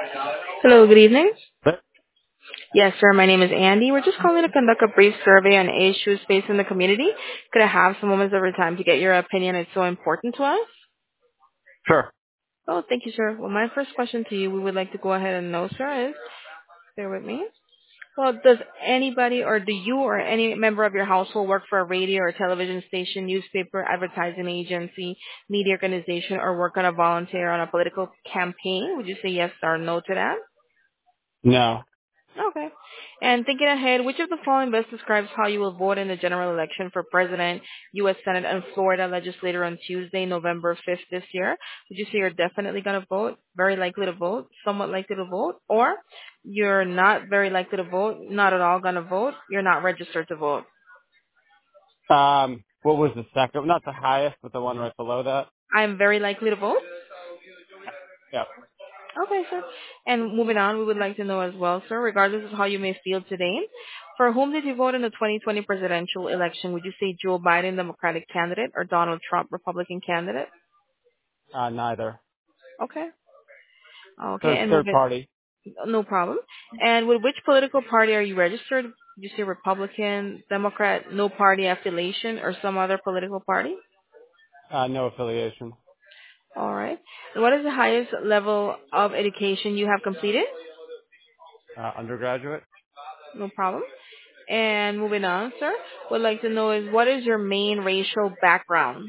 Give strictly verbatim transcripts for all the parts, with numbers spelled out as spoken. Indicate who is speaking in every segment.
Speaker 1: Hello, good evening.
Speaker 2: But,
Speaker 1: Yes, sir. My name is Andy. We're just calling to conduct a brief survey on issues facing the community. Could I have some moments of your time to get your opinion? It's so important to us.
Speaker 2: sure.
Speaker 1: Oh, thank you, sir. Well, my first question to you, we would like to go ahead and know, sir, is, bear with me. Well, does anybody or do you or any member of your household work for a radio or television station, newspaper, advertising agency, media organization, or work on a volunteer on a political campaign? Would you say yes or no to that?
Speaker 2: No.
Speaker 1: Okay. And thinking ahead, which of the following best describes how you will vote in the general election for President, U S. Senate, and Florida legislator on Tuesday, November fifth this year? Would you say you're definitely going to vote, very likely to vote, somewhat likely to vote, or you're not very likely to vote, not at all going to vote, you're not registered to vote?
Speaker 2: Um, what was the second? Not the highest, but the one right below that.
Speaker 1: I'm very likely to vote.
Speaker 2: Yep.
Speaker 1: Okay, sir. And moving on, we would like to know as well, sir, regardless of how you may feel today, for whom did you vote in the twenty twenty presidential election? Would you say Joe Biden, Democratic candidate, or Donald Trump, Republican candidate?
Speaker 2: Uh, neither.
Speaker 1: Okay. Okay,
Speaker 2: Third,
Speaker 1: and
Speaker 2: third
Speaker 1: moving,
Speaker 2: party.
Speaker 1: no problem. And with which political party are you registered? Would you say Republican, Democrat, no party affiliation, or some other political party?
Speaker 2: Uh, no affiliation.
Speaker 1: All right. And what is the highest level of education you have completed?
Speaker 2: Uh, undergraduate.
Speaker 1: No problem. And moving on, sir, would like to know is what is your main racial background?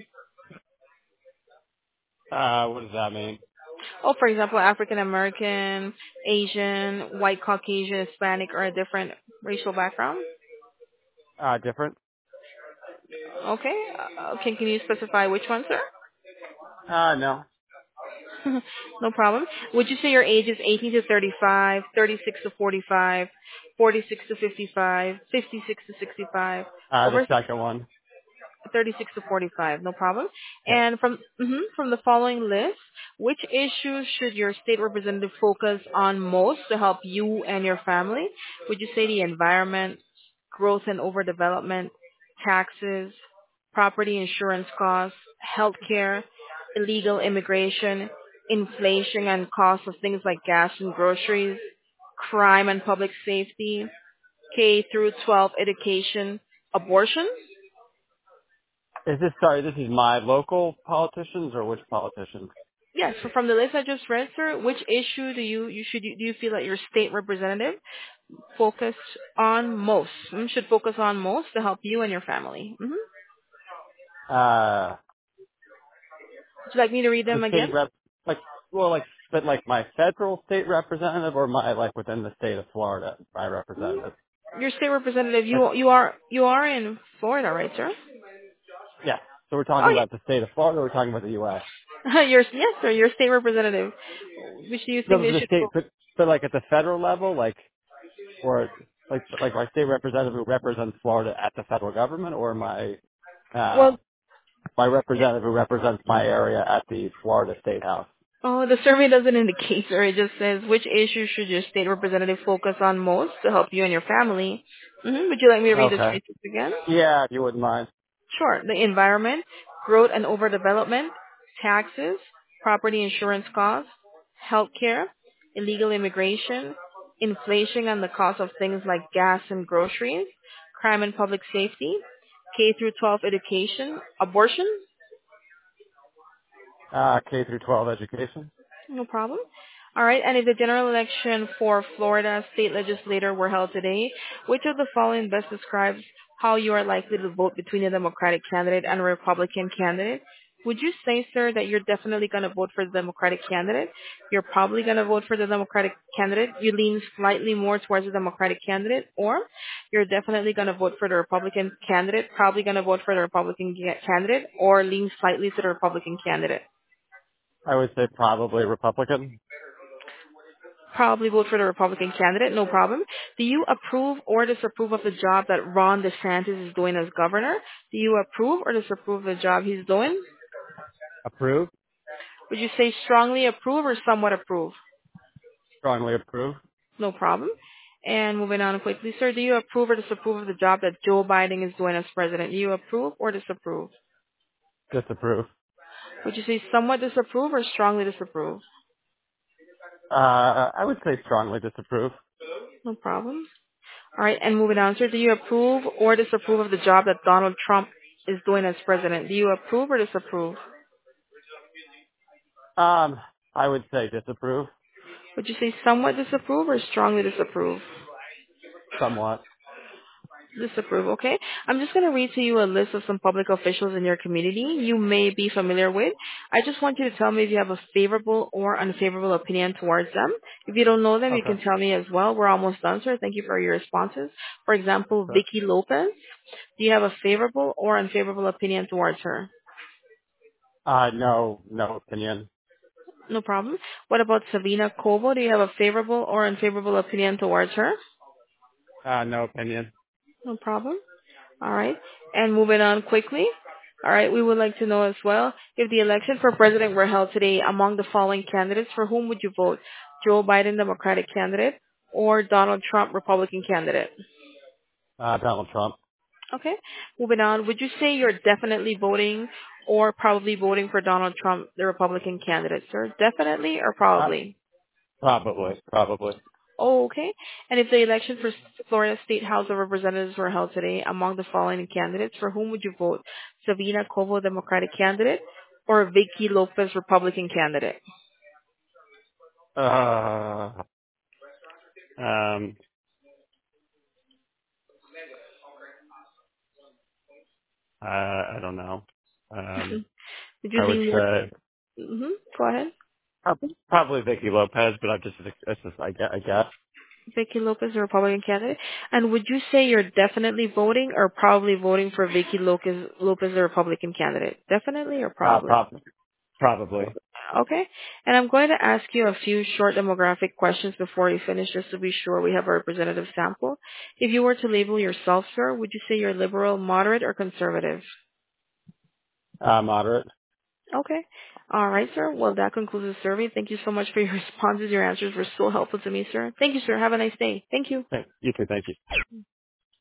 Speaker 2: Uh, what does that mean?
Speaker 1: Oh, for example, African American, Asian, white Caucasian, Hispanic, or a different racial background?
Speaker 2: Uh, different.
Speaker 1: Okay. Uh, okay. Can you specify which one, sir?
Speaker 2: Uh, no.
Speaker 1: No problem. Would you say your age is eighteen to thirty-five, thirty-six to forty-five, forty-six to fifty-five, fifty-six to sixty-five,
Speaker 2: Uh, the
Speaker 1: over
Speaker 2: second one.
Speaker 1: thirty-six to forty-five, no problem.
Speaker 2: Yep.
Speaker 1: And from mhm, from the following list, which issues should your state representative focus on most to help you and your family? Would you say the environment, growth and overdevelopment, taxes, property insurance costs, healthcare, illegal immigration, inflation and cost of things like gas and groceries, crime and public safety, K through twelve education, abortion?
Speaker 2: Is this, sorry, this is my local politicians or which politicians?
Speaker 1: Yes, so from the list I just read, sir, which issue do you you should do you feel that your state representative focus on most? mm, Should focus on most to help you and your family. hmm
Speaker 2: Uh,
Speaker 1: Would you like me to read
Speaker 2: the
Speaker 1: them again?
Speaker 2: state rep, like, well, like, but like my federal state representative or my, like, within the state of Florida, my
Speaker 1: Mm,
Speaker 2: representative?
Speaker 1: Your state representative,
Speaker 2: Like,
Speaker 1: you you are you are in Florida, right, sir?
Speaker 2: yeah. So we're talking
Speaker 1: Oh
Speaker 2: about the state of Florida or we're talking about the U S?
Speaker 1: yeah, your yes, sir. Your state representative. Which do you
Speaker 2: No,
Speaker 1: think
Speaker 2: but
Speaker 1: they
Speaker 2: the
Speaker 1: should
Speaker 2: state,
Speaker 1: focus?
Speaker 2: but, but like at the federal level, like, or like, like my state representative who represents Florida at the federal government, or my, uh,
Speaker 1: Well,
Speaker 2: my representative who represents my area at the Florida State House.
Speaker 1: oh, the survey doesn't indicate, sir. It just says which issue should your state representative focus on most to help you and your family. hmm Would you like me to read the
Speaker 2: Okay.
Speaker 1: choices again?
Speaker 2: Yeah, if you wouldn't mind.
Speaker 1: Sure. The environment, growth and overdevelopment, taxes, property insurance costs, healthcare, illegal immigration, inflation and the cost of things like gas and groceries, crime and public safety, K through twelve education, abortion.
Speaker 2: Uh, K through twelve education.
Speaker 1: No problem. All right. And if the general election for Florida state legislator were held today, which of the following best describes how you are likely to vote between a Democratic candidate and a Republican candidate? Would you say, sir, that you're definitely going to vote for the Democratic candidate? You're probably going to vote for the Democratic candidate. You lean slightly more towards the Democratic candidate, or you're definitely going to vote for the Republican candidate, probably going to vote for the Republican ca- candidate, or lean slightly to the Republican candidate.
Speaker 2: I would say probably Republican.
Speaker 1: Probably vote for the Republican candidate, no problem. Do you approve or disapprove of the job that Ron DeSantis is doing as governor? Do you approve or disapprove of the job he's doing?
Speaker 2: Approve.
Speaker 1: Would you say strongly approve or somewhat approve?
Speaker 2: Strongly approve.
Speaker 1: No problem. And moving on quickly, sir, do you approve or disapprove of the job that Joe Biden is doing as president? Do you approve or disapprove?
Speaker 2: Disapprove.
Speaker 1: Would you say somewhat disapprove or strongly disapprove?
Speaker 2: Uh, I would say strongly disapprove.
Speaker 1: No problem. All right, and moving on, sir, do you approve or disapprove of the job that Donald Trump is doing as president? Do you approve or disapprove?
Speaker 2: Um, I would say disapprove
Speaker 1: Would you say somewhat disapprove or strongly disapprove?
Speaker 2: somewhat.
Speaker 1: Disapprove, okay. I'm just going to read to you a list of some public officials in your community you may be familiar with. I just want you to tell me if you have a favorable or unfavorable opinion towards them. If you don't know them, you
Speaker 2: Okay.
Speaker 1: can tell me as well. We're almost done, sir. Thank you for your responses. For example,
Speaker 2: Sure.
Speaker 1: Vicky Lopez. Do you have a favorable or unfavorable opinion towards her?
Speaker 2: Uh, no, no opinion.
Speaker 1: No problem. What about Sabina Cobo? Do you have a favorable or unfavorable opinion towards her?
Speaker 2: Uh, no opinion.
Speaker 1: No problem. All right. And moving on quickly. All right. We would like to know as well, if the election for president were held today, among the following candidates, for whom would you vote? Joe Biden, Democratic candidate, or Donald Trump, Republican candidate?
Speaker 2: Uh, Donald Trump.
Speaker 1: Okay. Moving on. Would you say you're definitely voting or probably voting for Donald Trump, the Republican candidate, sir? Definitely or
Speaker 2: Uh,
Speaker 1: probably?
Speaker 2: probably, probably.
Speaker 1: Oh, okay. And if the election for Florida State House of Representatives were held today, among the following candidates, for whom would you vote? Savina Cobo, Democratic candidate, or Vicky Lopez, Republican candidate?
Speaker 2: Uh, um, uh, I don't know. Um,
Speaker 1: Would you
Speaker 2: I would
Speaker 1: lean more?
Speaker 2: say
Speaker 1: Mm-hmm. Go ahead.
Speaker 2: probably, probably Vicky Lopez, but I just, it's just, I guess, I guess.
Speaker 1: Vicky Lopez, the Republican candidate. And would you say you're definitely voting or probably voting for Vicky Lopez, Lopez, the Republican candidate? Definitely or
Speaker 2: Uh,
Speaker 1: probably?
Speaker 2: prob- probably.
Speaker 1: Okay. And I'm going to ask you a few short demographic questions before you finish, just to be sure we have a representative sample. If you were to label yourself, sir, would you say you're liberal, moderate, or conservative?
Speaker 2: Uh, moderate.
Speaker 1: Okay. All right, sir. Well, that concludes the survey. Thank you so much for your responses. Your answers were so helpful to me, sir. Thank you, sir. Have a nice day. Thank you.
Speaker 2: Thank you too. Thank you.